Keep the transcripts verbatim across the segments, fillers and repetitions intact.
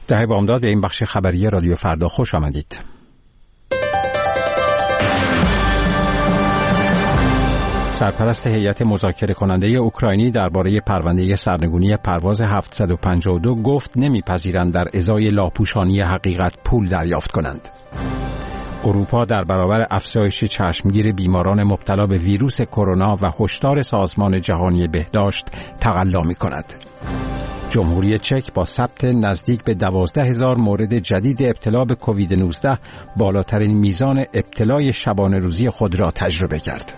ده بامداد به این بخش خبری رادیو فردا خوش آمدید. سرپرست هیئت مذاکره کننده اوکراینی درباره پرونده سرنگونی پرواز هفتصد و پنجاه و دو گفت نمیپذیرند در ازای لاپوشانی حقیقت پول دریافت کنند. اروپا در برابر افزایش چشمگیر بیماران مبتلا به ویروس کرونا و هشدار سازمان جهانی بهداشت تقلا می‌کند. جمهوری چک با ثبت نزدیک به دوازده هزار مورد جدید ابتلا به کووید نوزده بالاترین میزان ابتلای شبانه روزی خود را تجربه کرد.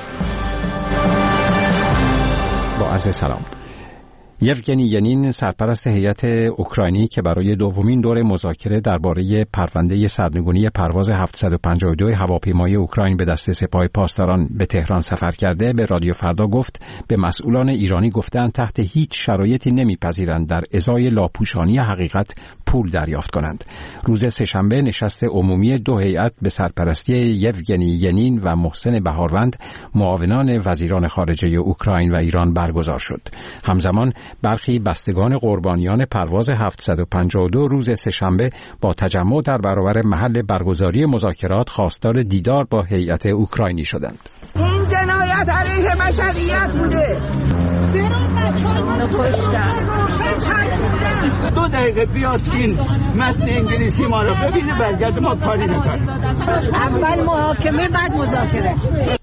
با عرض سلام. یوگنی ینین سرپرست هیئت اوکراینی که برای دومین دور مذاکره درباره پرونده سرنگونی پرواز هفتصد و پنجاه و دو هواپیمای اوکراین به دست سپاه پاسداران به تهران سفر کرده به رادیو فردا گفت به مسئولان ایرانی گفتند تحت هیچ شرایطی نمیپذیرند در ازای لاپوشانی حقیقت پول دریافت کنند. روز سه‌شنبه نشست عمومی دو هیئت به سرپرستی یوگنی ینین و محسن بهاروند معاونان وزیران خارجه اوکراین و ایران برگزار شد. همزمان برخی بستگان قربانیان پرواز هفتصد و پنجاه و دو روز سه‌شنبه با تجمع در برابر محل برگزاری مذاکرات خواستار دیدار با هیئت اوکراینی شدند. این جنایت علیه بشریت بوده. دو دقیقه بیاد این متن انگلیسی ما رو ببینه برگرد ما کاری نکنه. اول محاکمه بعد مذاکره.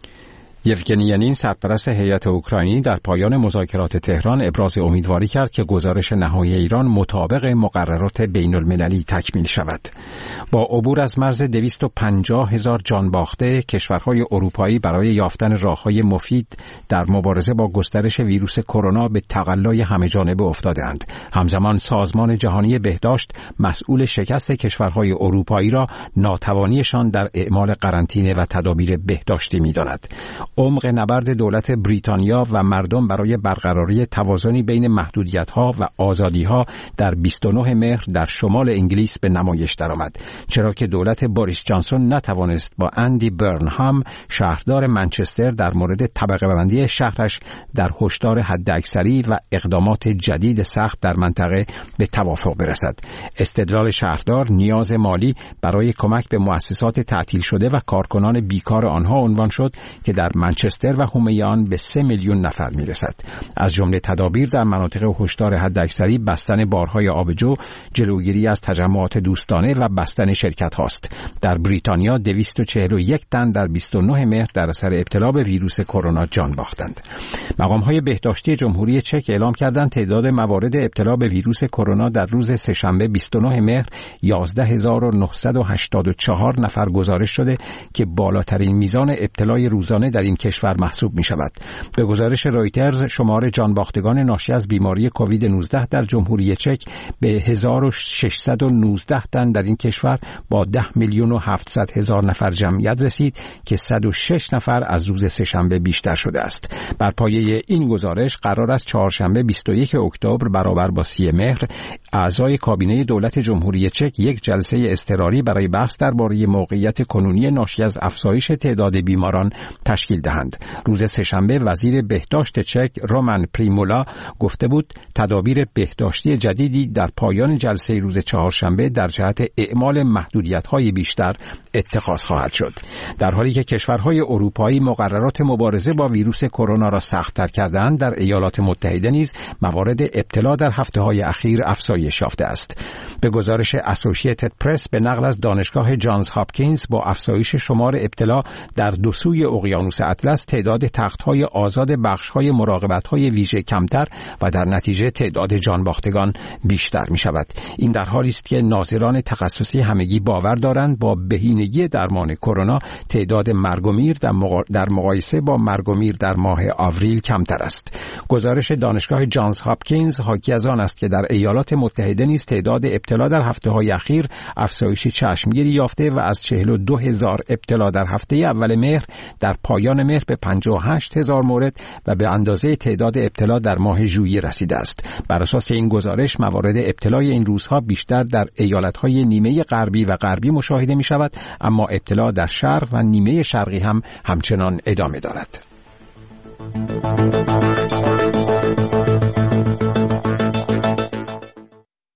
یوگنی ینین سرپرست هیئت اوکراینی در پایان مذاکرات تهران ابراز امیدواری کرد که گزارش نهایی ایران مطابق مقررات بین المللی تکمیل شود. با عبور از مرز دویست و پنجاه هزار جان باخته، کشورهای اروپایی برای یافتن راههای مفید در مبارزه با گسترش ویروس کرونا به تقلای همه‌جانبه افتاده‌اند. همزمان سازمان جهانی بهداشت مسئول شکست کشورهای اروپایی را ناتوانیشان در اعمال قرنطینه و تدابیر بهداشتی می‌داند. عمق نبرد دولت بریتانیا و مردم برای برقراری توازنی بین محدودیت‌ها و آزادی‌ها در بیست و نه مهر در شمال انگلیس به نمایش درآمد، چرا که دولت بوریس جانسون نتوانست با اندی برنهام شهردار منچستر در مورد طبقه بندی شهرش در هشدار حداکثری و اقدامات جدید سخت در منطقه به توافق برسد. استدلال شهردار نیاز مالی برای کمک به مؤسسات تعطیل شده و کارکنان بیکار آنها عنوان شد که در منچستر و حومه آن به سه میلیون نفر میرسد. از جمله تدابیر در مناطق هشدار حداکثری بستن بارهای آبجو، جلوگیری از تجمعات دوستانه و بستن شرکت هاست. در بریتانیا دویست و چهل و یک تن در بیست و نه مهر در اثر ابتلا به ویروس کرونا جان باختند. مقام‌های بهداشتی جمهوری چک اعلام کردند تعداد موارد ابتلا به ویروس کرونا در روز سه‌شنبه بیست و نه مهر یازده هزار و نهصد و هشتاد و چهار نفر گزارش شده که بالاترین میزان ابتلای روزانه در این کشور محسوب می شود. به گزارش رایترز شمار جانباختگان ناشی از بیماری کووید نوزده در جمهوری چک به هزار و ششصد و نوزده تن در این کشور با ده میلیون و هفتصد هزار نفر جمعیت رسید که صد و شش نفر از روز سه‌شنبه بیشتر شده است. بر پایه این گزارش قرار است چهارشنبه بیست و یک اکتبر برابر با سی مهر اعضای کابینه دولت جمهوری چک یک جلسه اضطراری برای بحث درباره موقعیت کنونی ناشی از افزایش تعداد بیماران تشکیل دهند. روز سه‌شنبه وزیر بهداشت چک رومان پریمولا گفته بود تدابیر بهداشتی جدیدی در پایان جلسه روز چهارشنبه در جهت اعمال محدودیت‌های بیشتر اتخاذ خواهد شد. در حالی که کشورهای اروپایی مقررات مبارزه با ویروس کرونا را سخت‌تر کردند، در ایالات متحده نیز موارد ابتلا در هفته‌های اخیر افزایش یافته است. به گزارش اسوسییتد پرس به نقل از دانشگاه جانز هاپکینز با افزایش شمار ابتلا در دو سوی اقیانوس اطلس تعداد تخت‌های آزاد بخش‌های مراقبت‌های ویژه کمتر و در نتیجه تعداد جانباختگان بیشتر می‌شود. این در حالی است که ناظران تخصصی همگی باور دارند با بهینگی درمان کرونا تعداد مرگ و میر در مقایسه با مرگ و میر در ماه آوریل کمتر است. گزارش دانشگاه جانز هاپکینز حاکی از آن است که در ایالات متحده نیز تعداد ابتلا در هفته‌های اخیر افزایش چشمگیری یافته و از چهل و دو هزار ابتلا در هفته اول مهر در پایان مهر به پنجاه و هشت هزار مورد و به اندازه تعداد ابتلا در ماه ژوئیه رسیده است. بر اساس این گزارش موارد ابتلای این روزها بیشتر در ایالت‌های نیمه غربی و غربی مشاهده می‌شود، اما ابتلا در شرق و نیمه شرقی هم همچنان ادامه دارد.